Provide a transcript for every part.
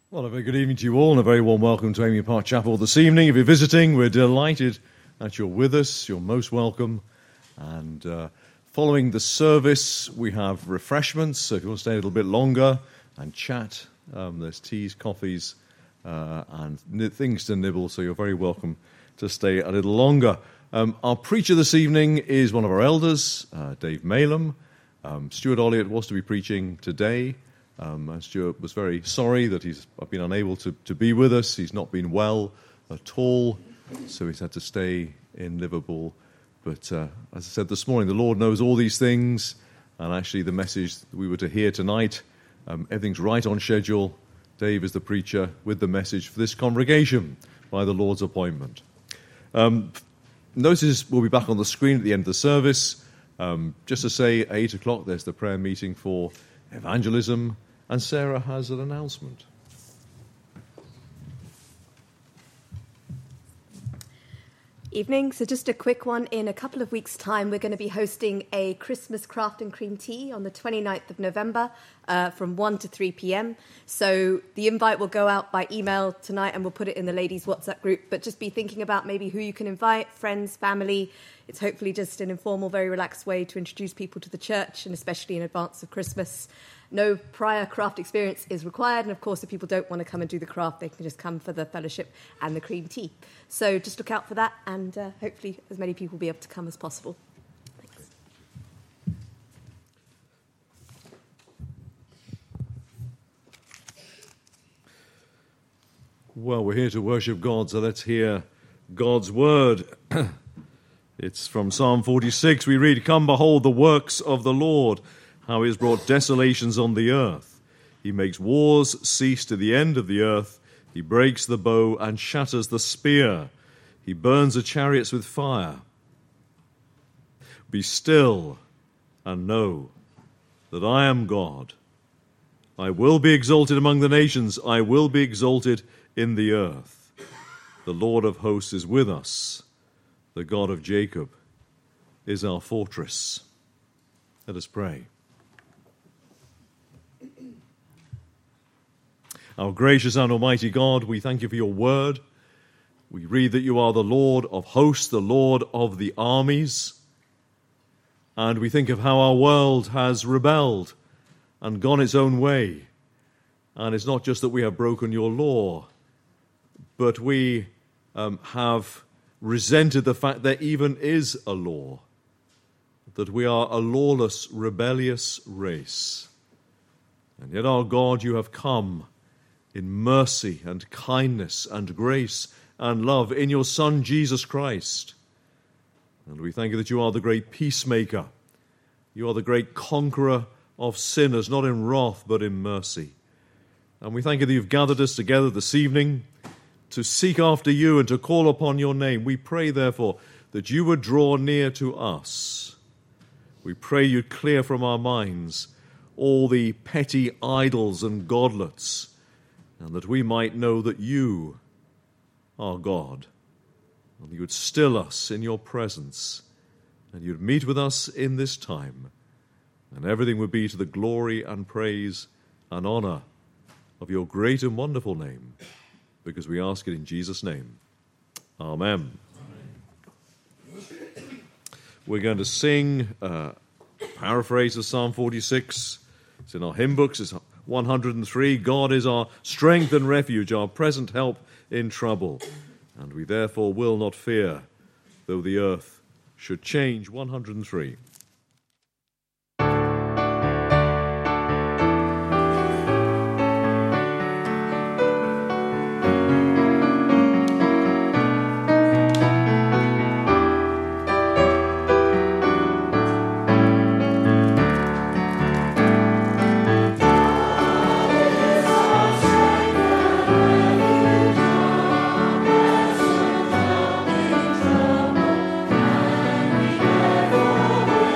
Well, a very good evening to you all and a very warm welcome to Amy Park Chapel this evening. If you're visiting, we're delighted that you're with us. You're most welcome. And following the service, we have refreshments. So if you want to stay a little bit longer and chat, there's teas, coffees, and things to nibble. So you're very welcome to stay a little longer. Our preacher this evening is one of our elders, Dave Malem. Stuart Olliott was to be preaching today. And Stuart was very sorry that he's been unable to be with us. He's not been well at all, so he's had to stay in Liverpool. But as I said this morning, the Lord knows all these things, and actually the message that we were to hear tonight, everything's right on schedule. Dave is the preacher with the message for this congregation by the Lord's appointment. Notices will be back on the screen at the end of the service. Just to say, at 8 o'clock, there's the prayer meeting for evangelism. And Sarah has an announcement. Evening. So just a quick one. In a couple of weeks' time, we're going to be hosting a Christmas craft and cream tea on the 29th of November from 1 to 3 p.m. So the invite will go out by email tonight and we'll put it in the ladies' WhatsApp group. But just be thinking about maybe who you can invite, friends, family. It's hopefully just an informal, very relaxed way to introduce people to the church, and especially in advance of Christmas. No prior craft experience is required, and of course, if people don't want to come and do the craft, they can just come for the fellowship and the cream tea. So just look out for that, and hopefully as many people will be able to come as possible. Thanks. Well, we're here to worship God, so let's hear God's word. It's from Psalm 46. We read, "Come, behold the works of the Lord, how he has brought desolations on the earth. He makes wars cease to the end of the earth. He breaks the bow and shatters the spear. He burns the chariots with fire. Be still and know that I am God. I will be exalted among the nations. I will be exalted in the earth. The Lord of hosts is with us. The God of Jacob is our fortress." Let us pray. Our gracious and almighty God, we thank you for your word. We read that you are the Lord of hosts, the Lord of the armies. And we think of how our world has rebelled and gone its own way. And it's not just that we have broken your law, but we have resented the fact there even is a law, that we are a lawless, rebellious race. And yet, our God, you have come in mercy and kindness and grace and love in your Son, Jesus Christ. And we thank you that you are the great peacemaker. You are the great conqueror of sinners, not in wrath, but in mercy. And we thank you that you've gathered us together this evening to seek after you and to call upon your name. We pray, therefore, that you would draw near to us. We pray you'd clear from our minds all the petty idols and godlets, and that we might know that you are God, and you would still us in your presence, and you'd meet with us in this time, and everything would be to the glory and praise and honor of your great and wonderful name, because we ask it in Jesus' name. Amen. We're going to sing a paraphrase of Psalm 46. It's in our hymn books. It's 103. God is our strength and refuge, our present help in trouble. And we therefore will not fear, though the earth should change. 103. Therefore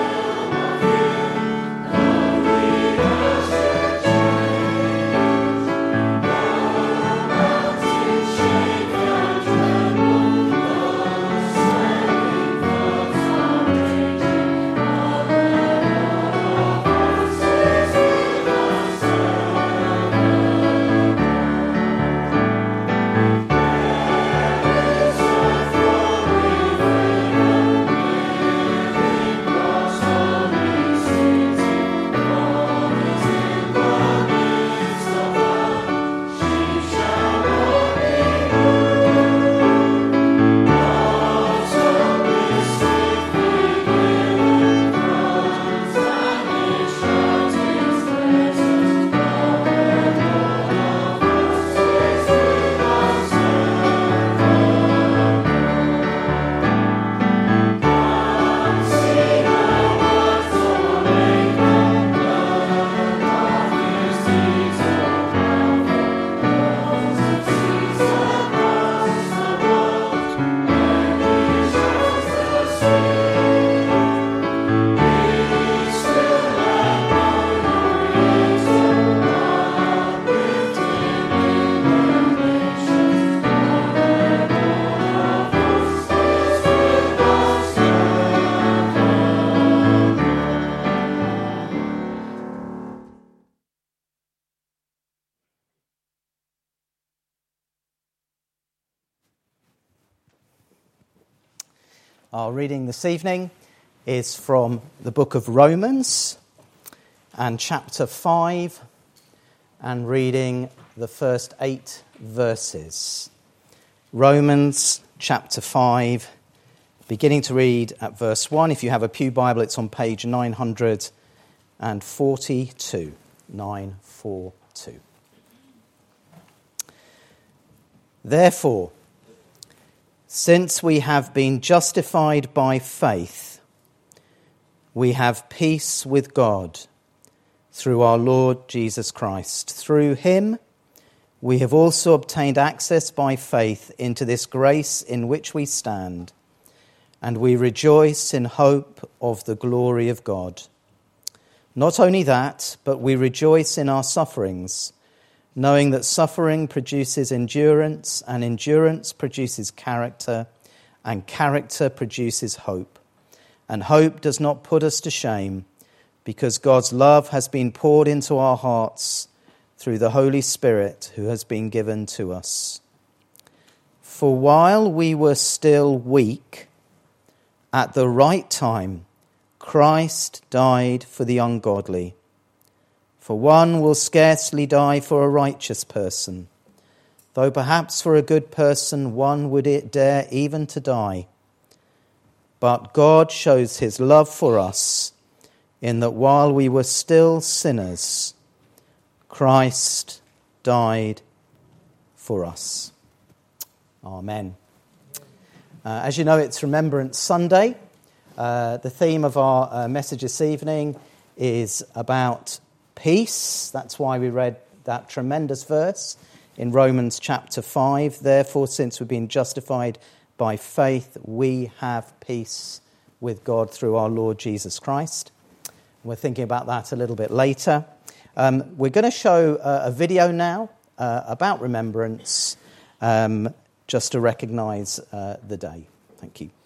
Our reading this evening is from the book of Romans and chapter 5 and reading the first 8 verses. Romans chapter 5, beginning to read at verse 1. If you have a Pew Bible, it's on page 942. 942. Therefore, since we have been justified by faith, we have peace with God through our Lord Jesus Christ. Through him, we have also obtained access by faith into this grace in which we stand, and we rejoice in hope of the glory of God. Not only that, but we rejoice in our sufferings, knowing that suffering produces endurance, and endurance produces character, and character produces hope. And hope does not put us to shame, because God's love has been poured into our hearts through the Holy Spirit who has been given to us. For while we were still weak, at the right time, Christ died for the ungodly. For one will scarcely die for a righteous person, though perhaps for a good person one would dare even to die. But God shows his love for us in that while we were still sinners, Christ died for us. Amen. As you know, it's Remembrance Sunday. The theme of our message this evening is about peace. That's why we read that tremendous verse in Romans chapter 5. Therefore, since we've been justified by faith, we have peace with God through our Lord Jesus Christ. We're thinking about that a little bit later. We're going to show a video now about remembrance, just to recognise the day. Thank you.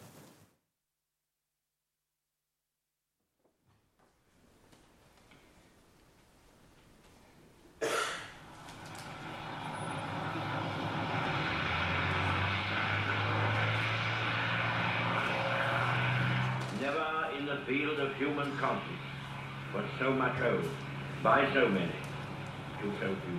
Field of human conflict, but so much owed by so many to so few.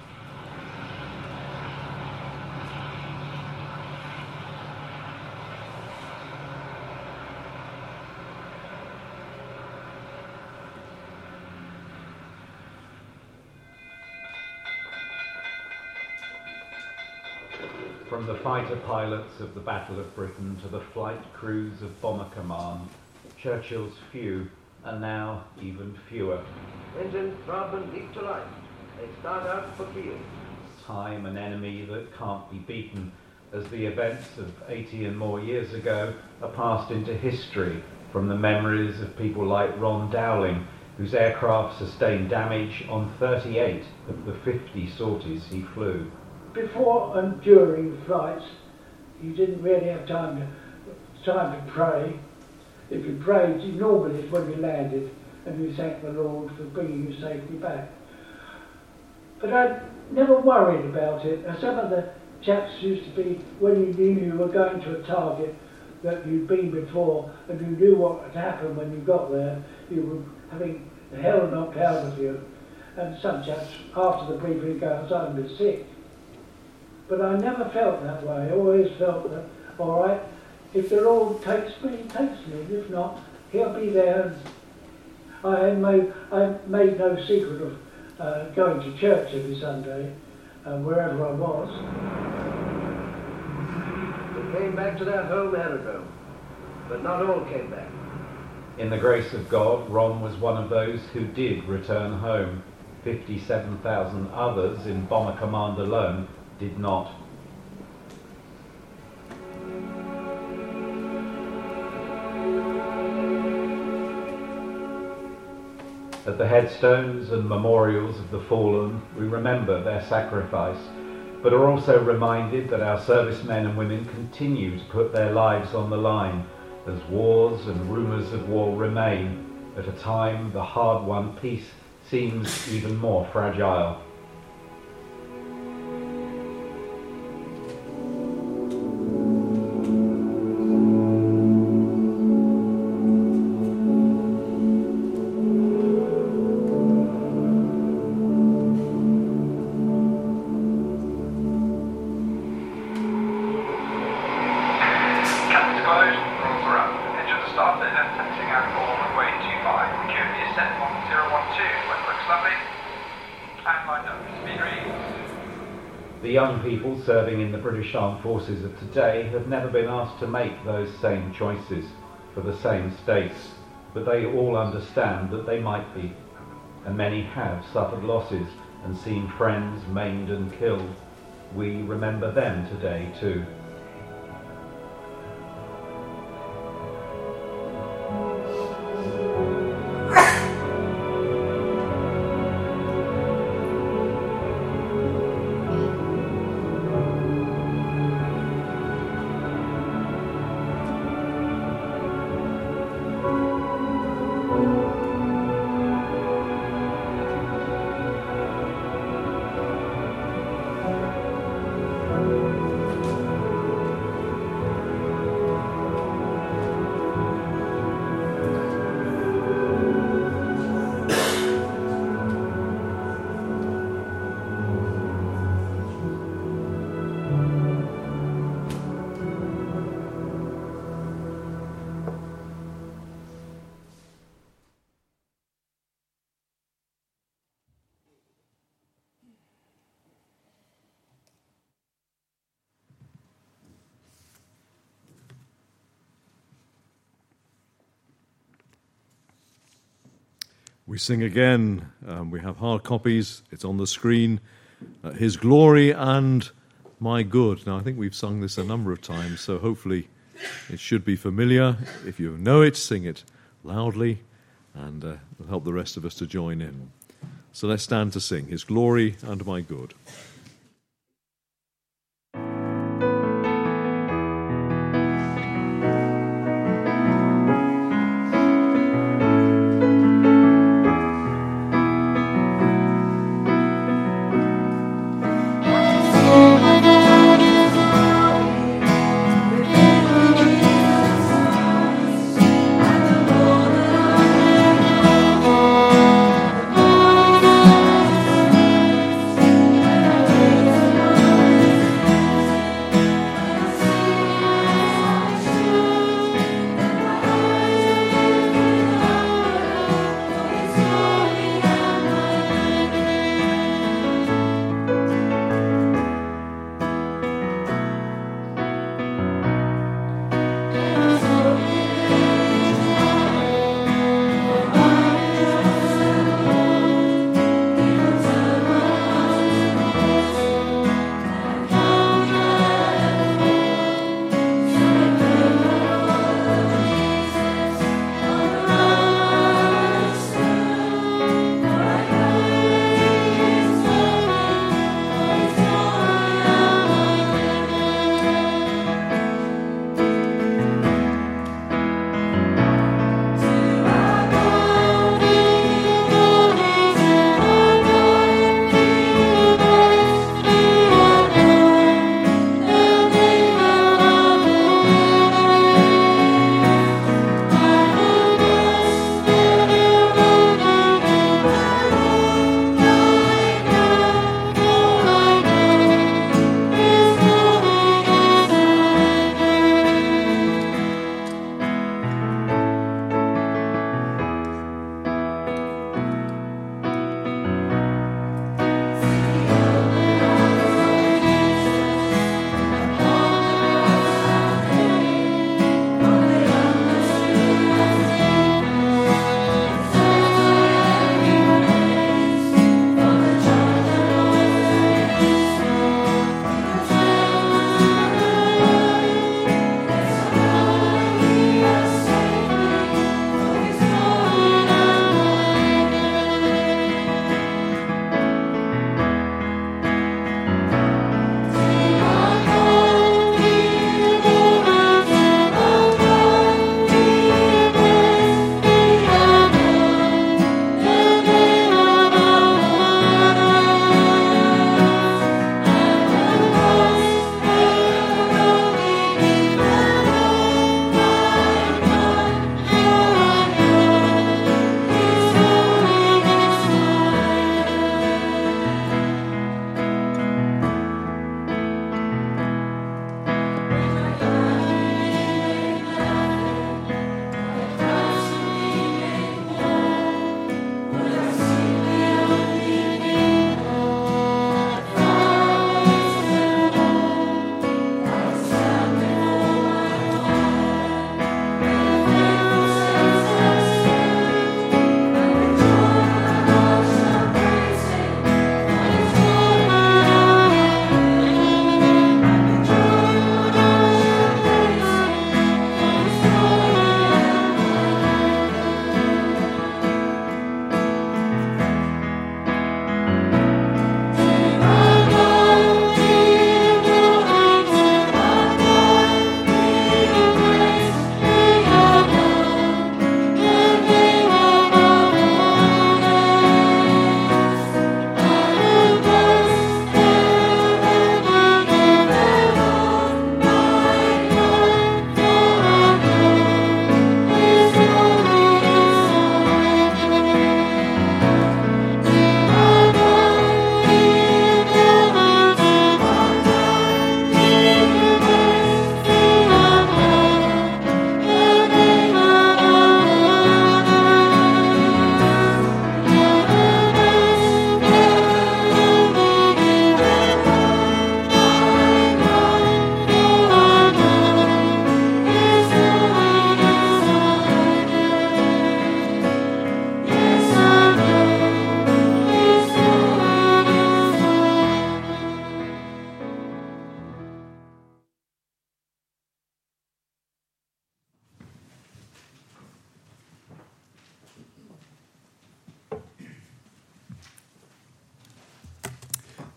From the fighter pilots of the Battle of Britain to the flight crews of Bomber Command, Churchill's few are now even fewer. Engines throb and leap to life. They start out for field. Time an enemy that can't be beaten, as the events of 80 and more years ago are passed into history from the memories of people like Ron Dowling, whose aircraft sustained damage on 38 of the 50 sorties he flew. Before and during flights, you didn't really have time to pray. If you prayed, normally it's when you landed and you thanked the Lord for bringing you safely back. But I never worried about it. Some of the chaps used to be, when you knew you were going to a target that you'd been before and you knew what had happened when you got there, you were having the hell knocked out of you. And some chaps, after the briefing, go home a bit sick. But I never felt that way. I always felt that, all right, if the Lord takes me, he takes me. If not, he'll be there. I made no secret of going to church every Sunday, wherever I was. They came back to their home aerodrome, but not all came back. In the grace of God, Ron was one of those who did return home. 57,000 others in Bomber Command alone did not. At the headstones and memorials of the fallen, we remember their sacrifice, but are also reminded that our servicemen and women continue to put their lives on the line as wars and rumours of war remain at a time the hard-won peace seems even more fragile. The young people serving in the British Armed Forces of today have never been asked to make those same choices for the same states, but they all understand that they might be, and many have suffered losses and seen friends maimed and killed. We remember them today too. We sing again. We have hard copies. It's on the screen. His glory and my good. Now, I think we've sung this a number of times, so hopefully it should be familiar. If you know it, sing it loudly, and it'll help the rest of us to join in. So let's stand to sing His glory and my good. Thank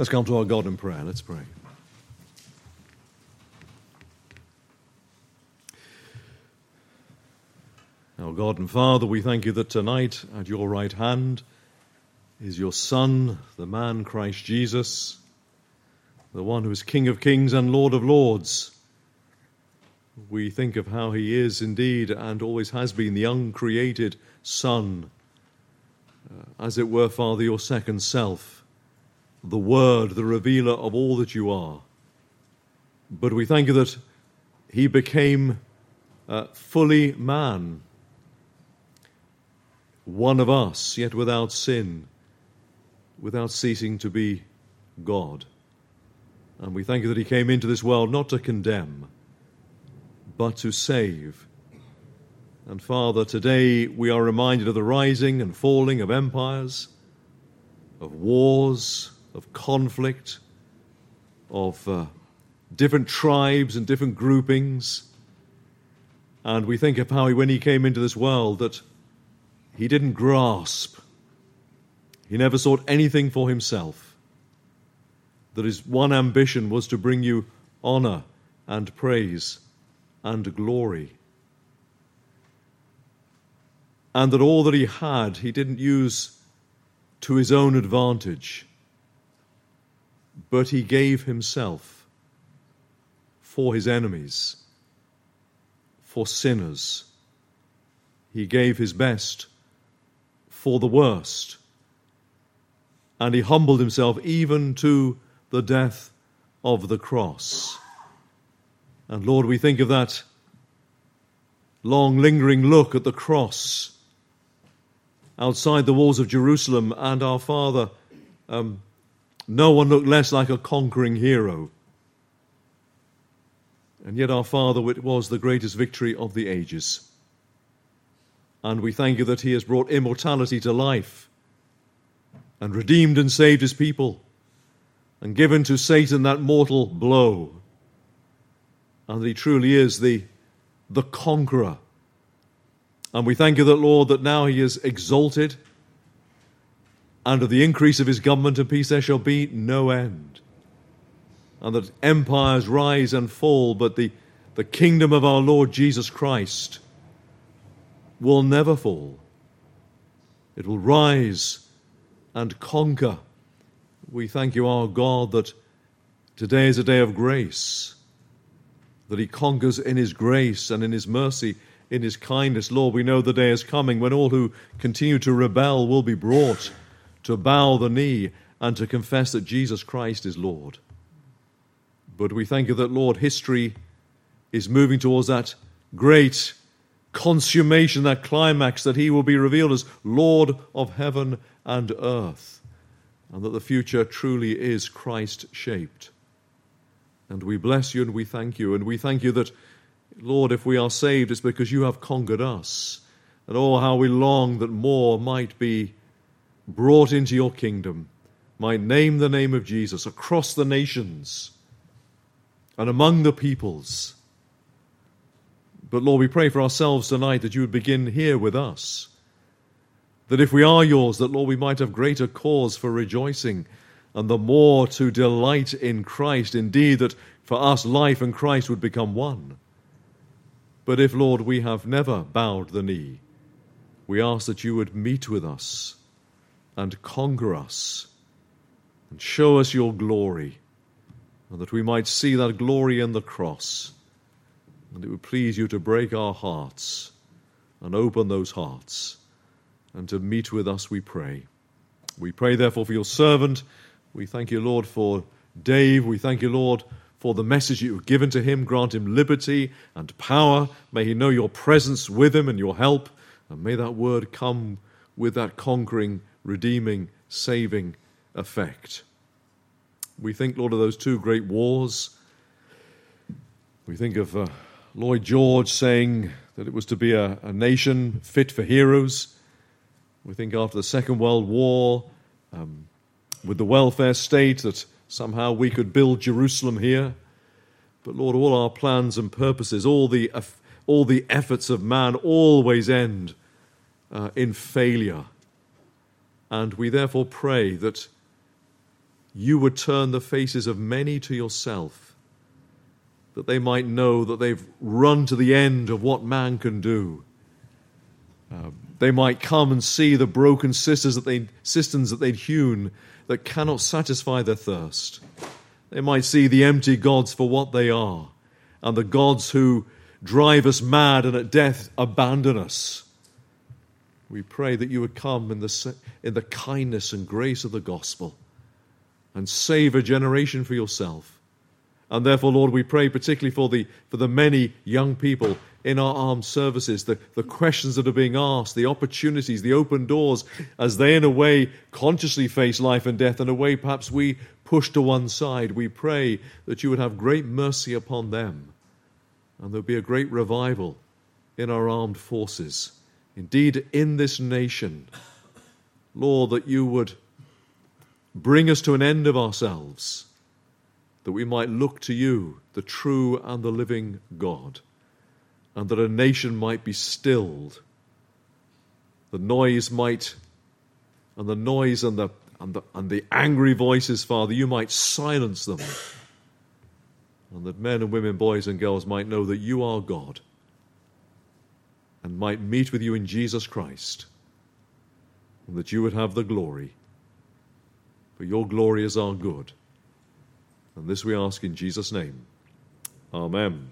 Let's come to our God in prayer. Let's pray. Our God and Father, we thank you that tonight at your right hand is your Son, the man Christ Jesus, the one who is King of kings and Lord of lords. We think of how he is indeed and always has been the uncreated Son, as it were, Father, your second self, the Word, the revealer of all that you are. But we thank you that he became fully man, one of us, yet without sin, without ceasing to be God. And we thank you that he came into this world not to condemn, but to save. And Father, today we are reminded of the rising and falling of empires, of wars, of conflict, of different tribes and different groupings. And we think of how when he came into this world that he didn't grasp. He never sought anything for himself. That his one ambition was to bring you honor and praise and glory. And that all that he had, he didn't use to his own advantage, but he gave himself for his enemies, for sinners. He gave his best for the worst. And he humbled himself even to the death of the cross. And Lord, we think of that long lingering look at the cross outside the walls of Jerusalem, and our Father, no one looked less like a conquering hero. And yet our Father, it was the greatest victory of the ages. And we thank you that he has brought immortality to life and redeemed and saved his people and given to Satan that mortal blow. And that he truly is the conqueror. And we thank you that, Lord, that now he is exalted, and of the increase of his government and peace there shall be no end. And that empires rise and fall, but the kingdom of our Lord Jesus Christ will never fall. It will rise and conquer. We thank you, our God, that today is a day of grace, that he conquers in his grace and in his mercy, in his kindness. Lord, we know the day is coming when all who continue to rebel will be brought to bow the knee and to confess that Jesus Christ is Lord. But we thank you that, Lord, history is moving towards that great consummation, that climax, that he will be revealed as Lord of heaven and earth, and that the future truly is Christ-shaped. And we bless you and we thank you. And we thank you that, Lord, if we are saved, it's because you have conquered us. And oh, how we long that more might be brought into your kingdom, might name the name of Jesus across the nations and among the peoples. But Lord, we pray for ourselves tonight that you would begin here with us. That if we are yours, that, Lord, we might have greater cause for rejoicing and the more to delight in Christ. Indeed, that for us life and Christ would become one. But if, Lord, we have never bowed the knee, we ask that you would meet with us and conquer us and show us your glory, and that we might see that glory in the cross, and it would please you to break our hearts and open those hearts and to meet with us, we pray. We pray, therefore, for your servant. We thank you, Lord, for Dave. We thank you, Lord, for the message you have given to him. Grant him liberty and power. May he know your presence with him and your help. And may that word come with that conquering, redeeming, saving effect. We think, Lord, of those two great wars. We think of Lloyd George saying that it was to be a nation fit for heroes. We think after the Second World War, with the welfare state, that somehow we could build Jerusalem here. But Lord, all our plans and purposes, all the efforts of man always end in failure. And we therefore pray that you would turn the faces of many to yourself, that they might know that they've run to the end of what man can do. They might come and see the broken cisterns that they'd hewn that cannot satisfy their thirst. They might see the empty gods for what they are, and the gods who drive us mad and at death abandon us. We pray that you would come in the kindness and grace of the gospel and save a generation for yourself. And therefore, Lord, we pray particularly for the many young people in our armed services, the questions that are being asked, the opportunities, the open doors, as they in a way consciously face life and death, in a way perhaps we push to one side. We pray that you would have great mercy upon them, and there'll be a great revival in our armed forces. Indeed, in this nation, Lord, that you would bring us to an end of ourselves, that we might look to you, the true and the living God, and that a nation might be stilled. The noise and the angry voices, Father, you might silence them, and that men and women, boys and girls might know that you are God, and might meet with you in Jesus Christ, and that you would have the glory. For your glory is our good. And this we ask in Jesus' name. Amen.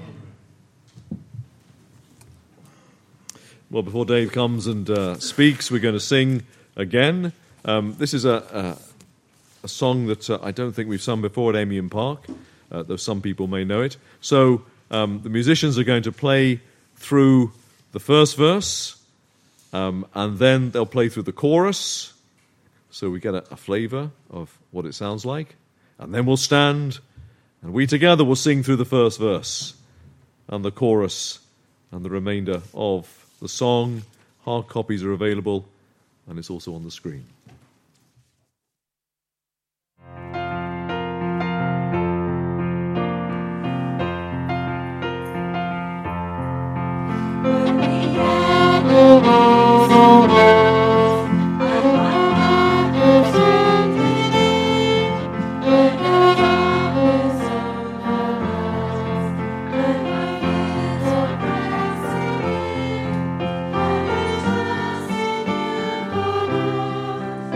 Well, before Dave comes and speaks, we're going to sing again. This is a song that I don't think we've sung before at Amiens Park, though some people may know it. So the musicians are going to play through the first verse, and then they'll play through the chorus, so we get a flavour of what it sounds like. And then we'll stand, and we together will sing through the first verse and the chorus and the remainder of the song. Hard copies are available, and it's also on the screen. Thank you.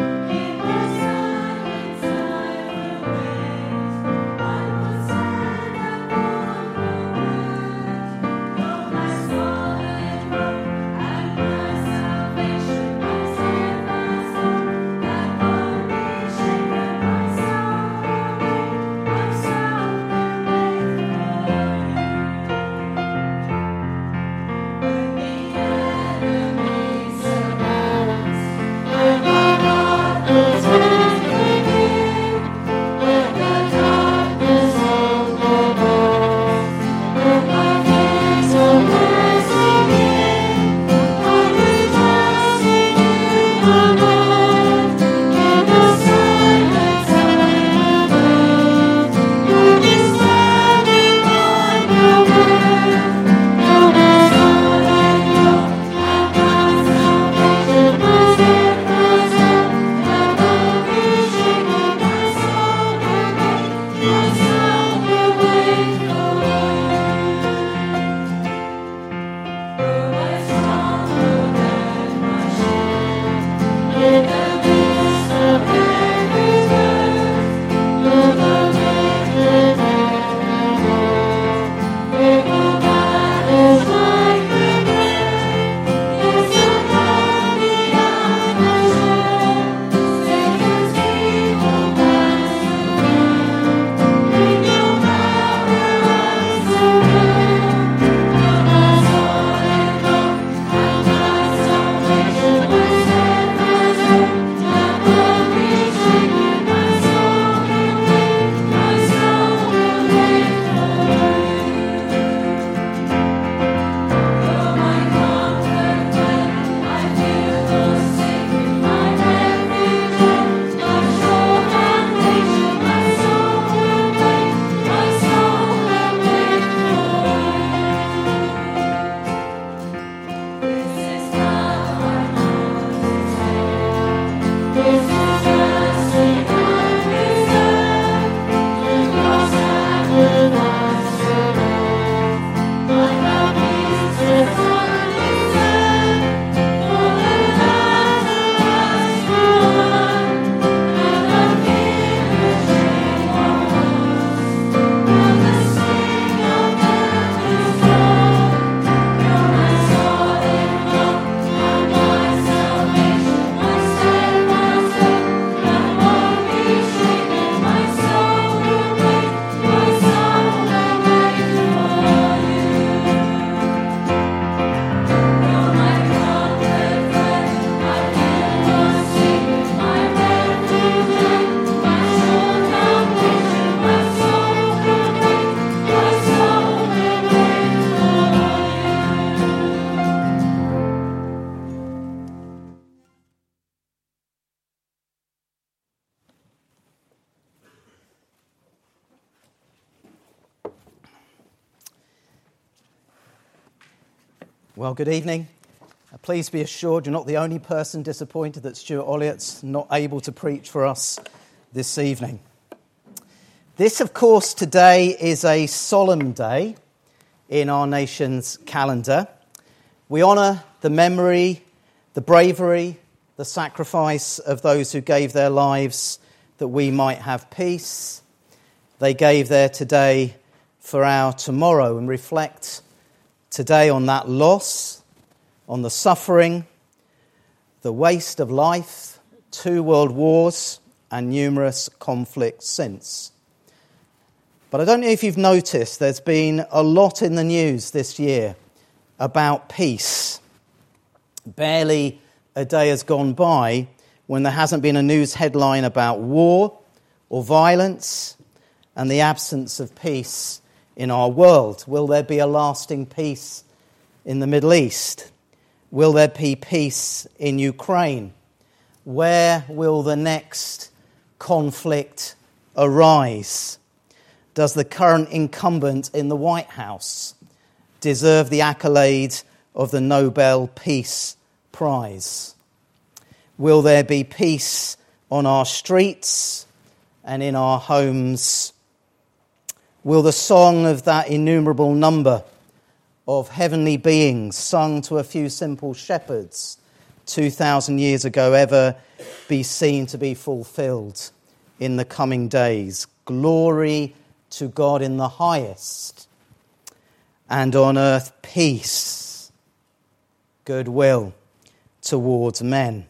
Well, good evening. Please be assured you're not the only person disappointed that Stuart Olliott's not able to preach for us this evening. This, of course, today is a solemn day in our nation's calendar. We honour the memory, the bravery, the sacrifice of those who gave their lives that we might have peace. They gave their today for our tomorrow, and reflect today on that loss, on the suffering, the waste of life, 2 world wars and numerous conflicts since. But I don't know if you've noticed, there's been a lot in the news this year about peace. Barely a day has gone by when there hasn't been a news headline about war or violence and the absence of peace in our world. Will there be a lasting peace in the Middle East? Will there be peace in Ukraine? Where will the next conflict arise? Does the current incumbent in the White House deserve the accolade of the Nobel Peace Prize? Will there be peace on our streets and in our homes? Will the song of that innumerable number of heavenly beings sung to a few simple shepherds 2,000 years ago ever be seen to be fulfilled in the coming days? Glory to God in the highest, and on earth peace, goodwill towards men.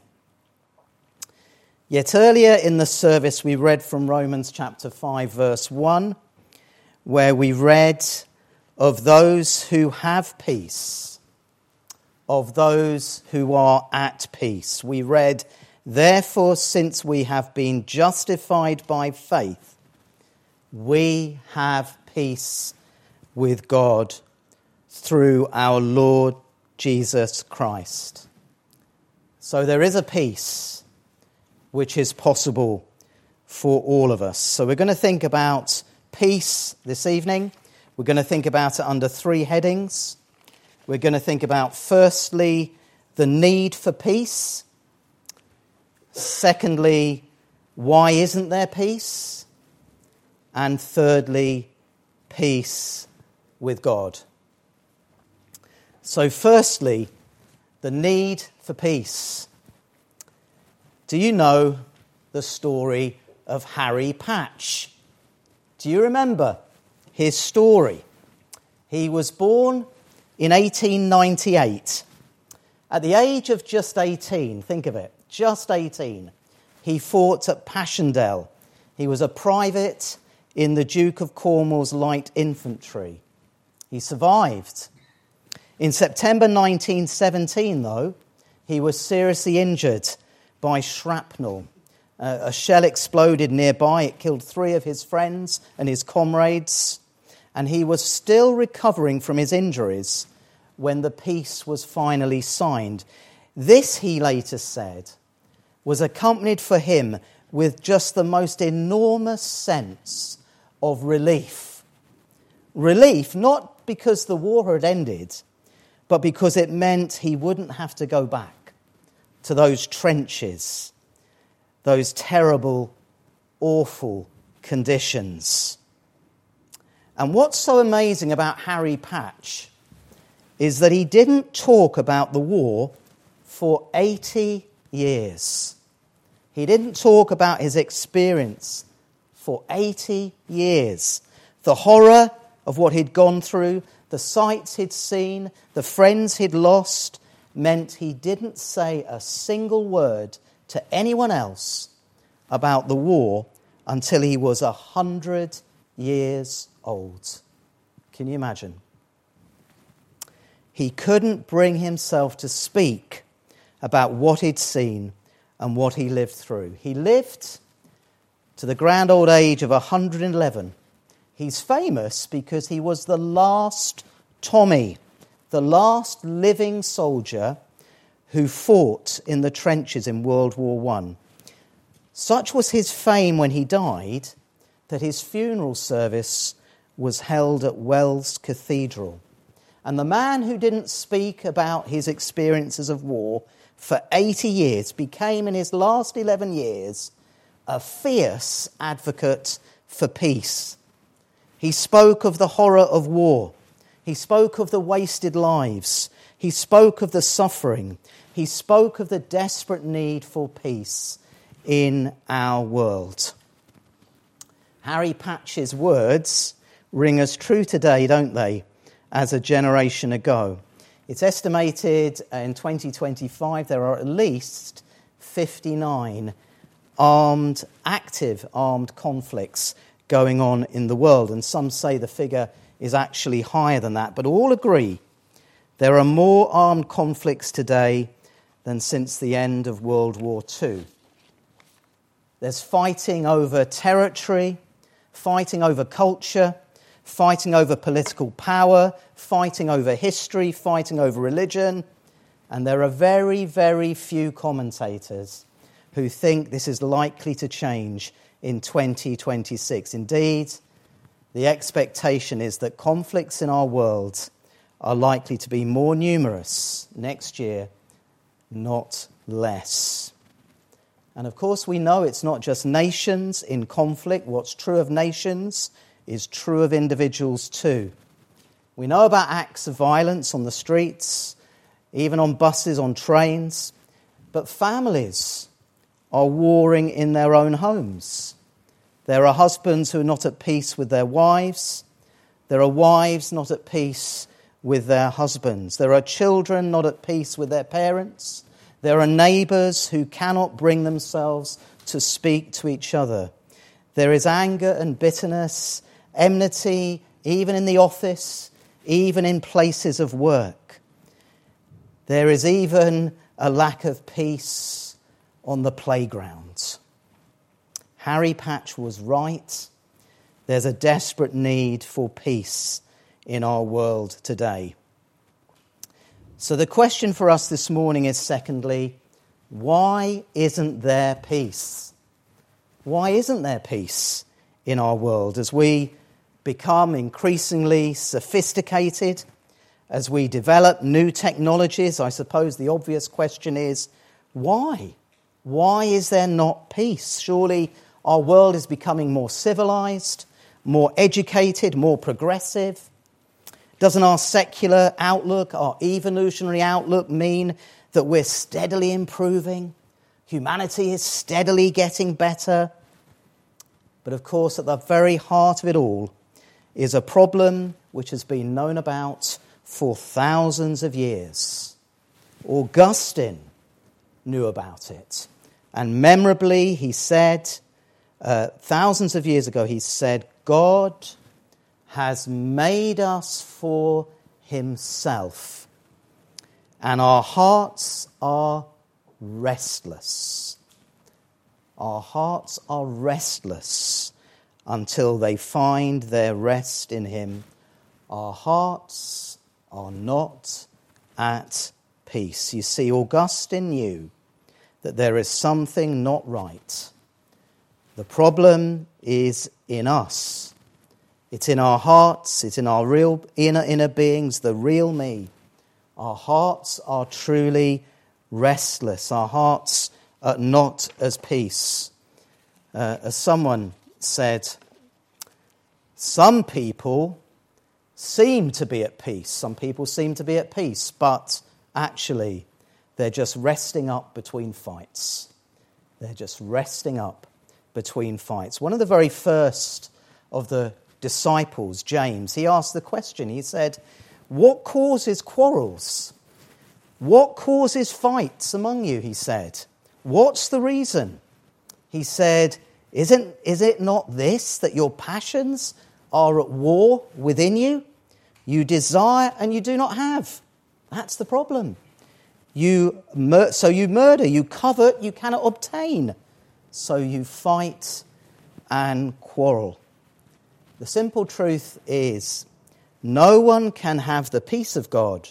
Yet earlier in the service we read from Romans chapter 5 verse 1, where we read of those who have peace, of those who are at peace. We read, therefore, since we have been justified by faith, we have peace with God through our Lord Jesus Christ. So there is a peace which is possible for all of us. So we're going to think about peace this evening. We're going to think about it under 3 headings. We're going to think about, firstly, the need for peace. Secondly, why isn't there peace? And thirdly, peace with God. So firstly, the need for peace. Do you know the story of Harry Patch? Do you remember his story? He was born in 1898. At the age of just 18, think of it, just 18, he fought at Passchendaele. He was a private in the Duke of Cornwall's light infantry. He survived. In September 1917, though, he was seriously injured by shrapnel. A shell exploded nearby. It killed 3 of his friends and his comrades. And he was still recovering from his injuries when the peace was finally signed. This, he later said, was accompanied for him with just the most enormous sense of relief. Relief, not because the war had ended, but because it meant he wouldn't have to go back to those trenches, those terrible, awful conditions. And what's so amazing about Harry Patch is that he didn't talk about the war for 80 years. He didn't talk about his experience for 80 years. The horror of what he'd gone through, the sights he'd seen, the friends he'd lost, meant he didn't say a single word to anyone else about the war until he was 100 years old. Can you imagine? He couldn't bring himself to speak about what he'd seen and what he lived through. He lived to the grand old age of 111. He's famous because he was the last Tommy, the last living soldier who fought in the trenches in World War I. Such was his fame when he died that his funeral service was held at Wells Cathedral. And the man who didn't speak about his experiences of war for 80 years became, in his last 11 years, a fierce advocate for peace. He spoke of the horror of war. He spoke of the wasted lives. He spoke of the suffering. He spoke of the desperate need for peace in our world. Harry Patch's words ring as true today, don't they, as a generation ago. It's estimated in 2025 there are at least 59 active armed conflicts going on in the world, and some say the figure is actually higher than that, but all agree there are more armed conflicts today than since the end of World War II. There's fighting over territory, fighting over culture, fighting over political power, fighting over history, fighting over religion, and there are very, very few commentators who think this is likely to change in 2026. Indeed, the expectation is that conflicts in our world are likely to be more numerous next year, not less. And of course, we know it's not just nations in conflict. What's true of nations is true of individuals too. We know about acts of violence on the streets, even on buses, on trains, but families are warring in their own homes. There are husbands who are not at peace with their wives. There are wives not at peace with their husbands. There are children not at peace with their parents. There are neighbours who cannot bring themselves to speak to each other. There is anger and bitterness, enmity, even in the office, even in places of work. There is even a lack of peace on the playground. Harry Patch was right. There's a desperate need for peace in our world today. So the question for us this morning is, secondly, why isn't there peace? Why isn't there peace in our world as we become increasingly sophisticated, as we develop new technologies? I suppose the obvious question is, why? Why is there not peace? Surely our world is becoming more civilized, more educated, more progressive. Doesn't our secular outlook, our evolutionary outlook mean that we're steadily improving? Humanity is steadily getting better. But of course, at the very heart of it all is a problem which has been known about for thousands of years. Augustine knew about it. And memorably, he said, thousands of years ago, he said, God has made us for himself, and our hearts are restless. Our hearts are restless until they find their rest in him. Our hearts are not at peace. You see, Augustine knew that there is something not right. The problem is in us. It's in our hearts, it's in our real inner beings, the real me. Our hearts are truly restless. Our hearts are not at peace. As someone said, some people seem to be at peace. Some people seem to be at peace, but actually they're just resting up between fights. They're just resting up between fights. One of the very first of the disciples, James, he asked the question. He said, what causes quarrels? What causes fights among you? He said. What's the reason? He said, is it not this, that your passions are at war within you? You desire and you do not have. That's the problem. So you murder, you covet, you cannot obtain. So you fight and quarrel. The simple truth is, no one can have the peace of God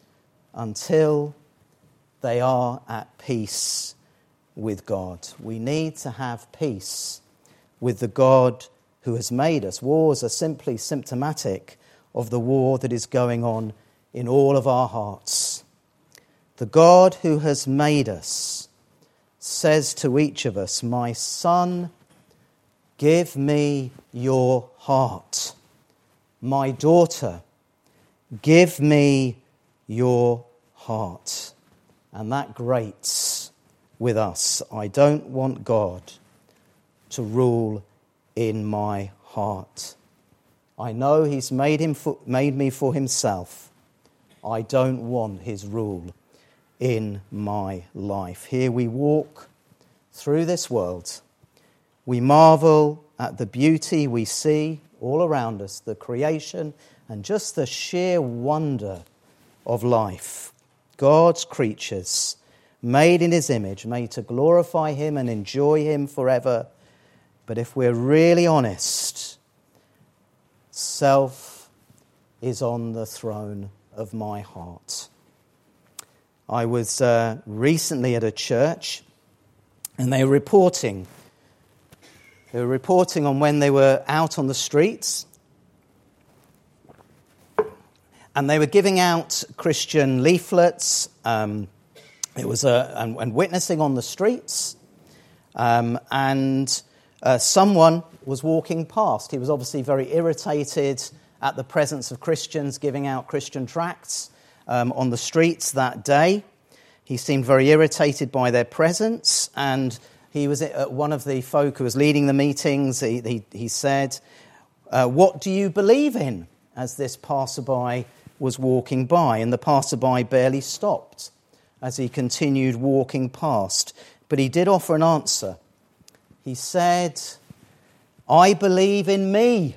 until they are at peace with God. We need to have peace with the God who has made us. Wars are simply symptomatic of the war that is going on in all of our hearts. The God who has made us says to each of us, "My son, give me your heart. My daughter, give me your heart." And that grates with us. I don't want God to rule in my heart. I know he's made me for himself. I don't want his rule in my life. Here we walk through this world. We marvel at the beauty we see all around us, the creation and just the sheer wonder of life. God's creatures, made in his image, made to glorify him and enjoy him forever. But if we're really honest, self is on the throne of my heart. I was recently at a church, and they were reporting on when they were out on the streets, and they were giving out Christian leaflets. It was and witnessing on the streets, and someone was walking past. He was obviously very irritated at the presence of Christians giving out Christian tracts on the streets that day. He seemed very irritated by their presence, and he was one of the folk who was leading the meetings. He said, "What do you believe in?" as this passerby was walking by, and the passerby barely stopped as he continued walking past. But he did offer an answer. He said, "I believe in me.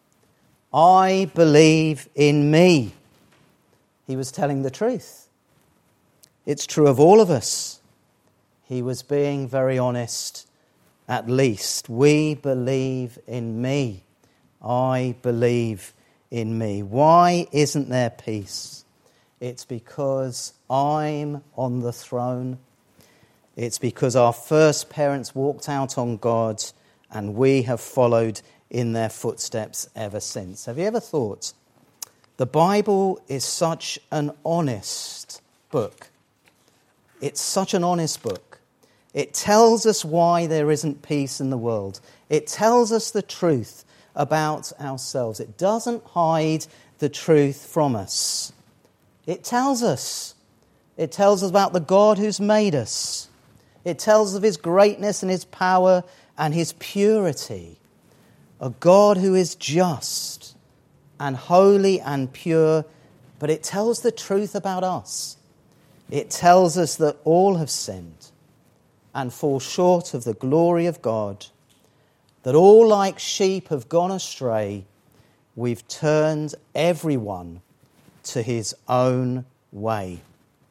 I believe in me." He was telling the truth. It's true of all of us. He was being very honest, at least. We believe in me. I believe in me. Why isn't there peace? It's because I'm on the throne. It's because our first parents walked out on God, and we have followed in their footsteps ever since. Have you ever thought, the Bible is such an honest book. It's such an honest book. It tells us why there isn't peace in the world. It tells us the truth about ourselves. It doesn't hide the truth from us. It tells us. It tells us about the God who's made us. It tells of his greatness and his power and his purity. A God who is just and holy and pure, but it tells the truth about us. It tells us that all have sinned and fall short of the glory of God, that all like sheep have gone astray. We've turned everyone to his own way.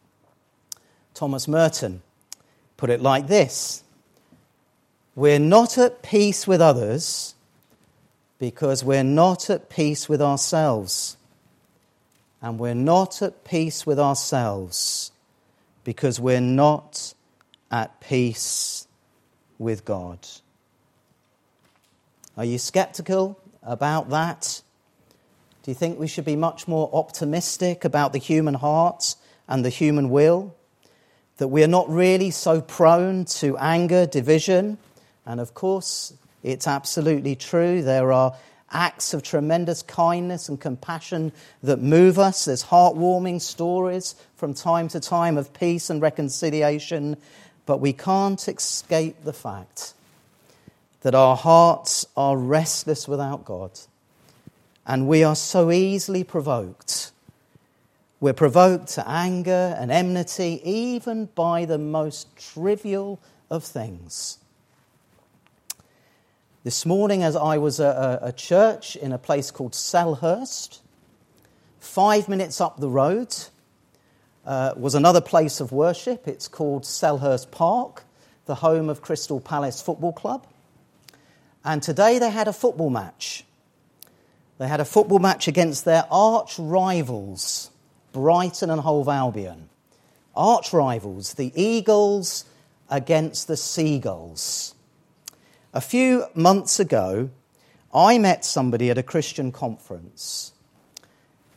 Thomas Merton put it like this: we're not at peace with others because we're not at peace with ourselves. And we're not at peace with ourselves because we're not at peace with God. Are you skeptical about that? Do you think we should be much more optimistic about the human heart and the human will? That we're not really so prone to anger, division? And of course, it's absolutely true. There are acts of tremendous kindness and compassion that move us. There's heartwarming stories from time to time of peace and reconciliation. But we can't escape the fact that our hearts are restless without God. And we are so easily provoked. We're provoked to anger and enmity, even by the most trivial of things. This morning, as I was at a church in a place called Selhurst, 5 minutes up the road was another place of worship. It's called Selhurst Park, the home of Crystal Palace Football Club. And today they had a football match. They had a football match against their arch rivals, Brighton and Hove Albion. Arch rivals, the Eagles against the Seagulls. A few months ago, I met somebody at a Christian conference,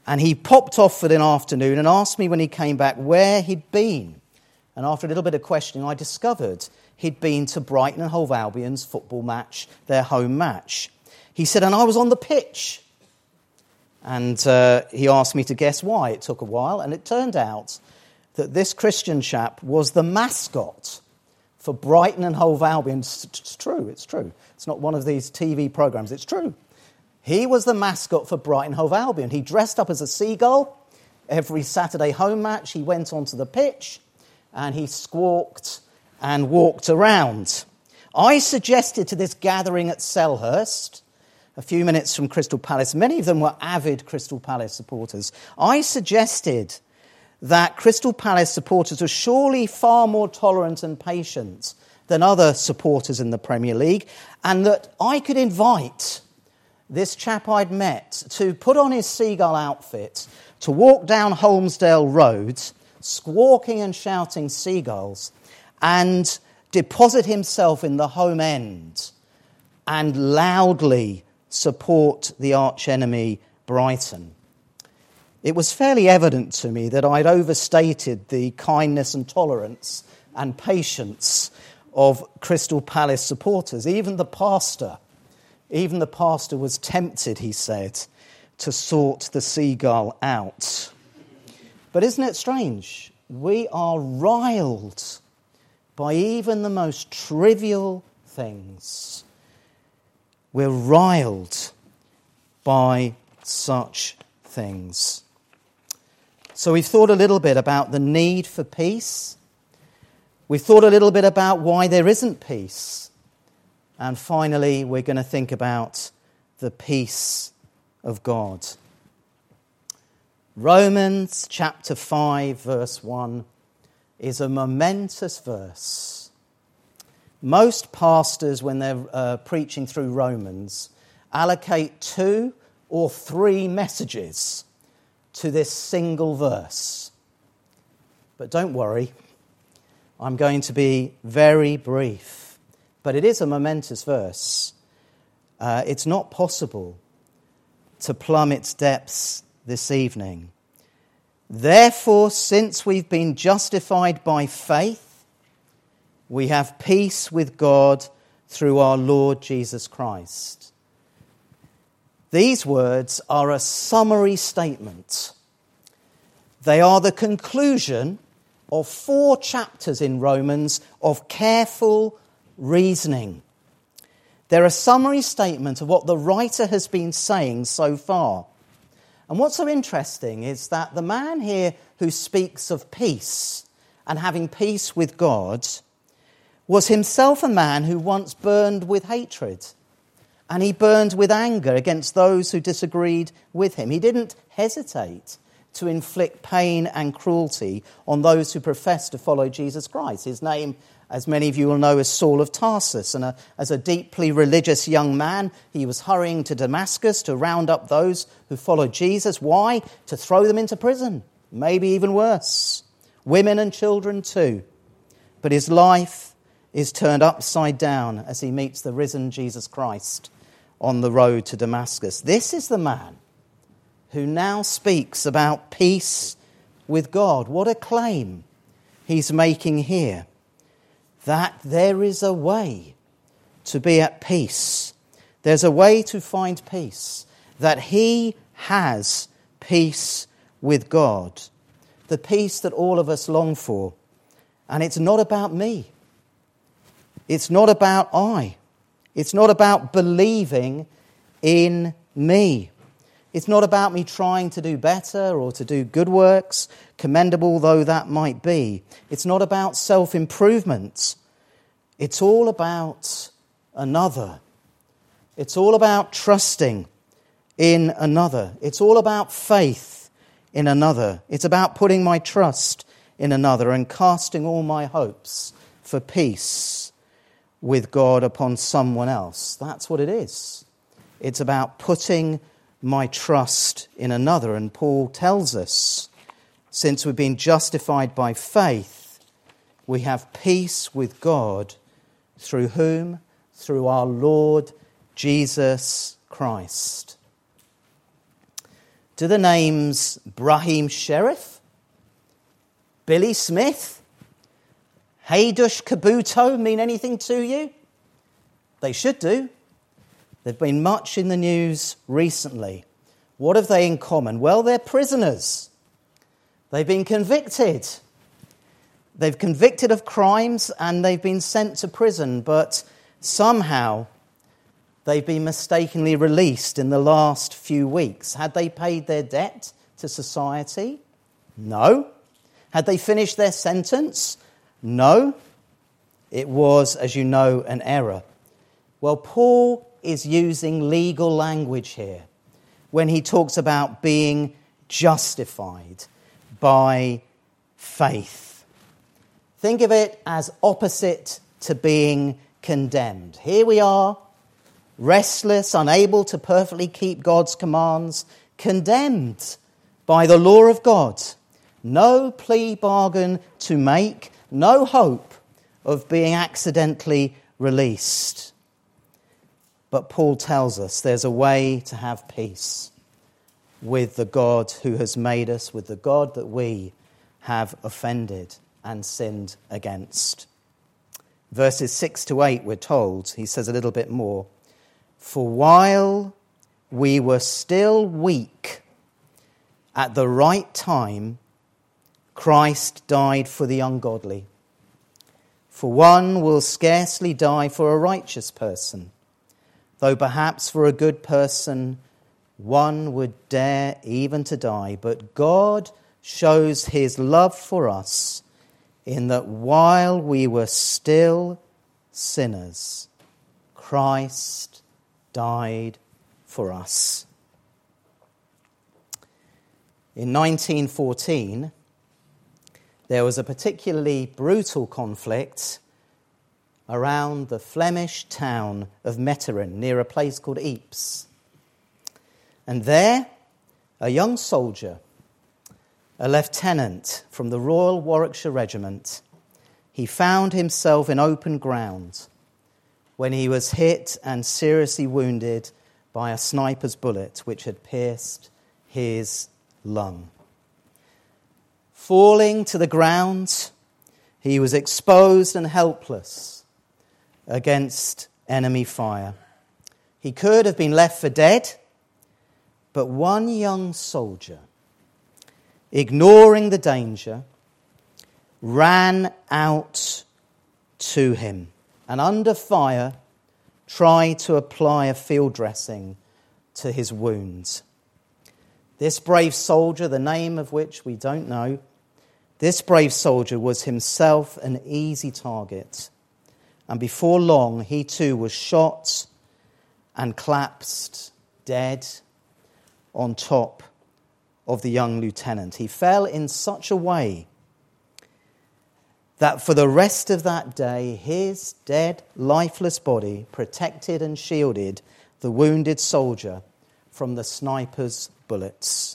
And he popped off for the afternoon and asked me when he came back where he'd been. And after a little bit of questioning, I discovered he'd been to Brighton and Hove Albion's football match, their home match. He said, and I was on the pitch. And he asked me to guess why. It took a while, and it turned out that this Christian chap was the mascot for Brighton and Hove Albion. It's true. It's not one of these TV programmes, it's true. He was the mascot for Brighton Hove Albion. He dressed up as a seagull. Every Saturday home match, he went onto the pitch and he squawked and walked around. I suggested to this gathering at Selhurst, a few minutes from Crystal Palace, many of them were avid Crystal Palace supporters. I suggested that Crystal Palace supporters were surely far more tolerant and patient than other supporters in the Premier League, and that I could invite this chap I'd met to put on his seagull outfit, to walk down Holmesdale Road, squawking and shouting seagulls, and deposit himself in the home end and loudly support the archenemy Brighton. It was fairly evident to me that I'd overstated the kindness and tolerance and patience of Crystal Palace supporters. Even the pastor was tempted, he said, to sort the seagull out. But isn't it strange? We are riled by even the most trivial things. We're riled by such things. So we've thought a little bit about the need for peace. We've thought a little bit about why there isn't peace. And finally, we're going to think about the peace of God. Romans chapter 5, verse 1 is a momentous verse. Most pastors, when they're preaching through Romans, allocate 2 or 3 messages to this single verse. But don't worry, I'm going to be very brief. But it is a momentous verse. It's not possible to plumb its depths this evening. Therefore, since we've been justified by faith, we have peace with God through our Lord Jesus Christ. These words are a summary statement. They are the conclusion of 4 chapters in Romans of careful reasoning. They're a summary statement of what the writer has been saying so far. And what's so interesting is that the man here who speaks of peace and having peace with God was himself a man who once burned with hatred. And he burned with anger against those who disagreed with him. He didn't hesitate to inflict pain and cruelty on those who profess to follow Jesus Christ. His name, as many of you will know, is Saul of Tarsus. And as a deeply religious young man, he was hurrying to Damascus to round up those who followed Jesus. Why? To throw them into prison. Maybe even worse. Women and children too. But his life is turned upside down as he meets the risen Jesus Christ on the road to Damascus. This is the man who now speaks about peace with God. What a claim he's making here. That there is a way to be at peace. There's a way to find peace. That he has peace with God. The peace that all of us long for. And it's not about me. It's not about I. It's not about believing in me. It's not about me trying to do better or to do good works, commendable though that might be. It's not about self-improvement. It's all about another. It's all about trusting in another. It's all about faith in another. It's about putting my trust in another and casting all my hopes for peace with God upon someone else. That's what it is. It's about putting my trust in another. And Paul tells us, since we've been justified by faith, we have peace with God through whom? Through our Lord Jesus Christ. Do the names Brahim Sheriff, Billy Smith, Haydush Kabuto mean anything to you? They should do. They've been much in the news recently. What have they in common? Well, they're prisoners. They've been convicted. They've convicted of crimes and they've been sent to prison, but somehow they've been mistakenly released in the last few weeks. Had they paid their debt to society? No. Had they finished their sentence? No. It was, as you know, an error. Well, Paul is using legal language here when he talks about being justified by faith. Think of it as opposite to being condemned. Here we are, restless, unable to perfectly keep God's commands, condemned by the law of God. No plea bargain to make, no hope of being accidentally released. But Paul tells us there's a way to have peace with the God who has made us, with the God that we have offended and sinned against. Verses 6 to 8, we're told, he says a little bit more. For while we were still weak, at the right time, Christ died for the ungodly. For one will scarcely die for a righteous person, though perhaps for a good person one would dare even to die. But God shows his love for us in that while we were still sinners, Christ died for us. In 1914, there was a particularly brutal conflict around the Flemish town of Meteren, near a place called Ypres. And there, a young soldier, a lieutenant from the Royal Warwickshire Regiment, he found himself in open ground when he was hit and seriously wounded by a sniper's bullet which had pierced his lung. Falling to the ground, he was exposed and helpless against enemy fire. He could have been left for dead, but one young soldier, ignoring the danger, ran out to him and under fire tried to apply a field dressing to his wounds. This brave soldier, the name of which we don't know, this brave soldier was himself an easy target. And before long, he too was shot and collapsed dead on top of the young lieutenant. He fell in such a way that for the rest of that day, his dead, lifeless body protected and shielded the wounded soldier from the sniper's bullets.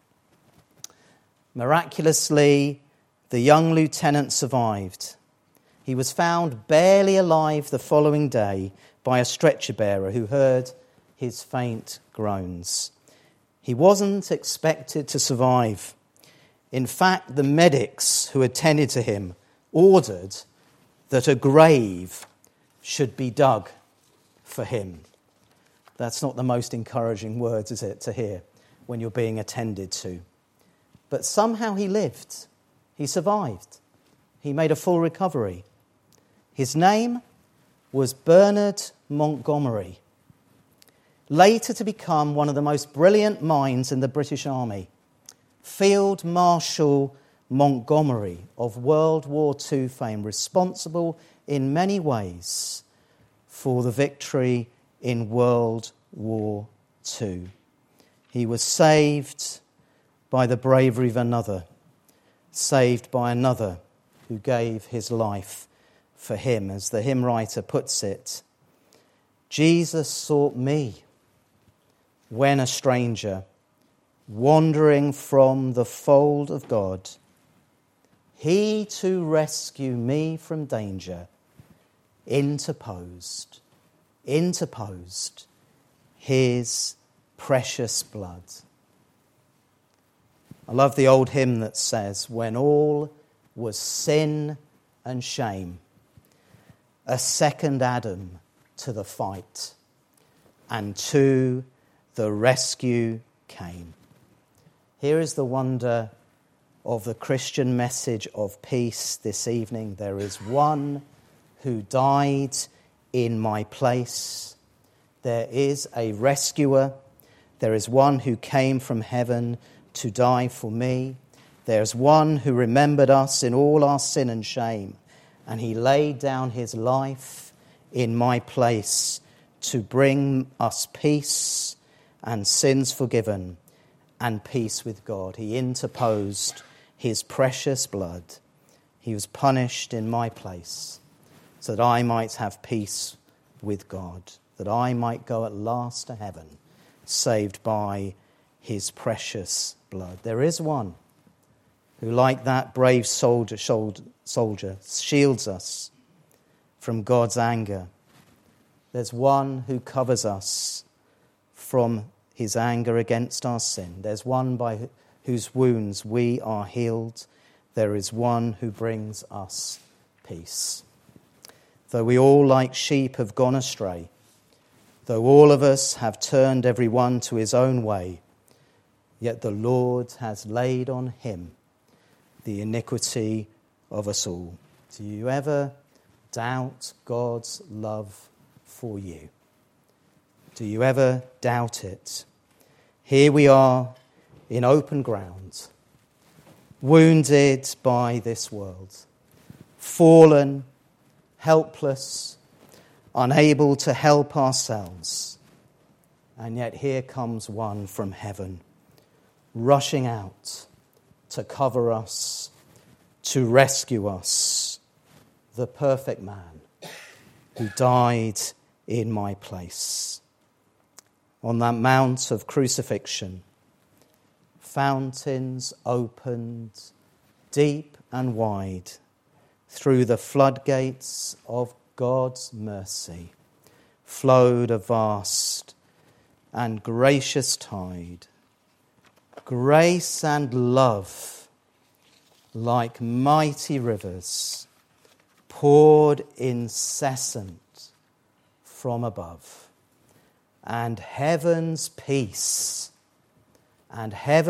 Miraculously, the young lieutenant survived. He was found barely alive the following day by a stretcher bearer who heard his faint groans. He wasn't expected to survive. In fact, the medics who attended to him ordered that a grave should be dug for him. That's not the most encouraging words, is it, to hear when you're being attended to? But somehow he lived. He survived. He made a full recovery. His name was Bernard Montgomery, later to become one of the most brilliant minds in the British Army. Field Marshal Montgomery of World War II fame, responsible in many ways for the victory in World War II. He was saved by the bravery of another, saved by another who gave his life for him. As the hymn writer puts it, Jesus sought me when a stranger, wandering from the fold of God. He to rescue me from danger interposed his precious blood. I love the old hymn that says, when all was sin and shame, a second Adam to the fight, and to the rescue came. Here is the wonder of the Christian message of peace this evening. There is one who died in my place. There is a rescuer. There is one who came from heaven to die for me. There's one who remembered us in all our sin and shame, and he laid down his life in my place to bring us peace and sins forgiven and peace with God. He interposed his precious blood. He was punished in my place so that I might have peace with God, that I might go at last to heaven, saved by his precious blood. There is one who, like that brave soldier, shields us from God's anger. There's one who covers us from his anger against our sin. There's one by whose wounds we are healed. There is one who brings us peace. Though we all like sheep have gone astray, though all of us have turned every one to his own way, yet the Lord has laid on him the iniquity of us all. Do you ever doubt God's love for you? Do you ever doubt it? Here we are in open ground, wounded by this world, fallen, helpless, unable to help ourselves. And yet here comes one from heaven, rushing out to cover us, to rescue us, the perfect man who died in my place. On that mount of crucifixion, fountains opened deep and wide through the floodgates of God's mercy, flowed a vast and gracious tide. Grace and love, like mighty rivers, poured incessant from above. And heaven's peace, and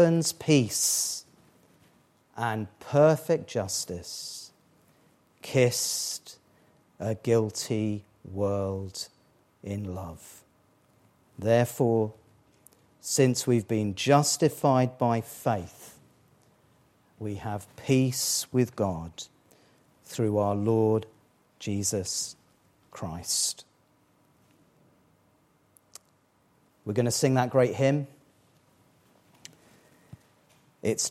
perfect justice kissed a guilty world in love. Therefore, since we've been justified by faith, we have peace with God through our Lord Jesus Christ. We're going to sing that great hymn. It's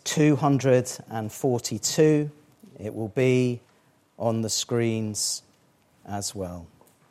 242. It will be on the screens as well.